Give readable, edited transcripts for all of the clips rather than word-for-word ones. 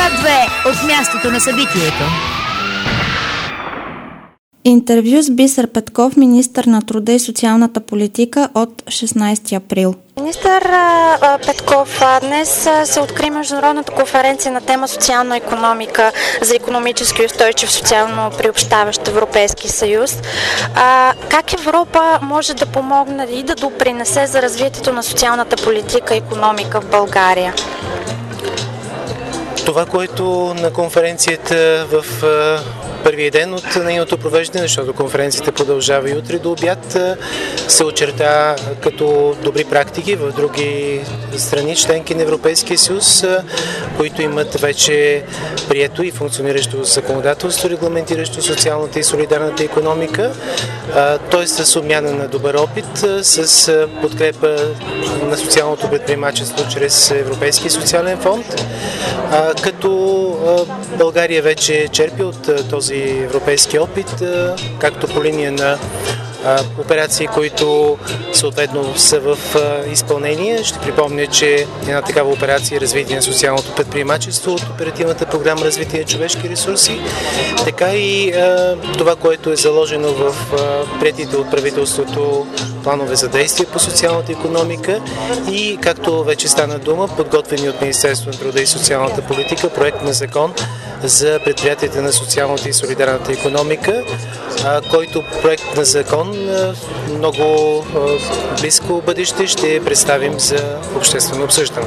К2 от мястото на събитието. Интервю с Бисер Петков, министър на труда и социалната политика от 16 април. Министър Петков, днес се откри международната конференция на тема социална икономика за икономически и устойчив социално приобщаващ Европейски съюз. Как Европа може да помогне и да допринесе за развитието на социалната политика и икономика в България? Това, което на конференцията в първия ден от нейното провеждане, защото конференцията продължава и утре до обяд, се очерта като добри практики в други страни, членки на Европейския съюз, които имат вече прието и функциониращо законодателство, регламентиращо социалната и солидарната икономика, т.е. с обмяна на добър опит, с подкрепа на социалното предприемачество чрез Европейския социален фонд, като България вече черпи от този европейски опит, както по линия на операции, които съответно са в изпълнение. Ще припомня, че една такава операция е развитие на социалното предприемачество от оперативната програма развитие на човешки ресурси, така и това, което е заложено в приетите от правителството планове за действие по социалната икономика и, както вече стана дума, подготвени от Министерството на труда и социалната политика проект на закон за предприятията на социалната и солидарната икономика, който проект на закон много близко бъдеще ще представим за обществено обсъждане.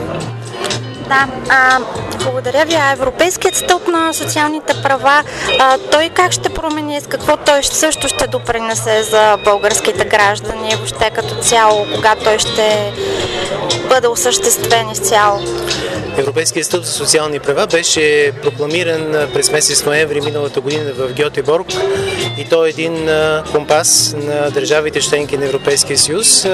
Да, благодаря ви. Европейският стълб на социалните права, той как ще промени, с какво той също ще допринесе за българските граждани, въобще като цяло, кога той ще бъде осъществен изцяло? Европейският стълб за социални права беше прокламиран през месец ноември миналата година в Гьотеборг и той е един компас на държавите членки на Европейския съюз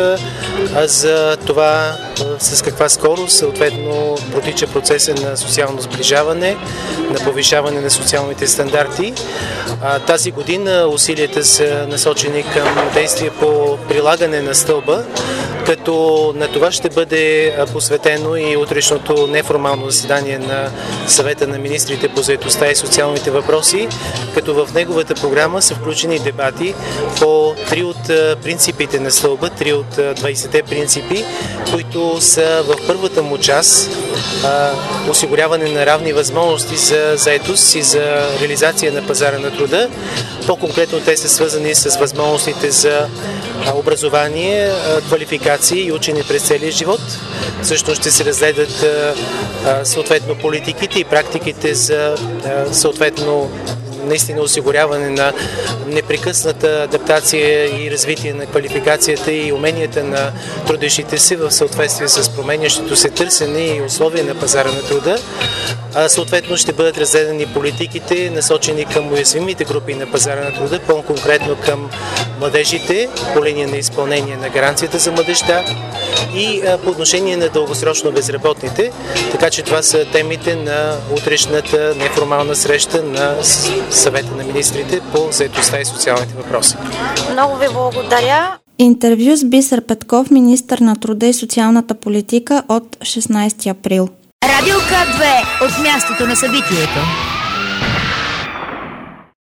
за това с каква скорост съответно протича процеса на социално сближаване, на повишаване на социалните стандарти. Тази година усилията са насочени към действие по прилагане на стълба, като на това ще бъде посветено и утрешното неформално заседание на Съвета на министрите по заетостта и социалните въпроси, като в неговата програма са включени дебати по 3 от принципите на стълба, 3 от 20-те принципи, които са в първата му част осигуряване на равни възможности за заетост и за реализация на пазара на труда. По-конкретно те са свързани с възможностите за образование, квалификации и учене през целия живот. Също ще се разгледат съответно политиките и практиките за съответно наистина осигуряване на непрекъсната адаптация и развитие на квалификацията и уменията на трудещите се в съответствие с променящото се търсене и условия на пазара на труда. Съответно ще бъдат разгледани политиките, насочени към уязвимите групи на пазара на труда, по-конкретно към младежите, по линия на изпълнение на гаранцията за младежта и по отношение на дългосрочно безработните. Така че това са темите на утрешната неформална среща на Съвета на министрите по заетостта и социалните въпроси. Много ви благодаря. Интервю с Бисер Петков, министър на труда и социалната политика от 16 април. Радио К2 от мястото на събитието.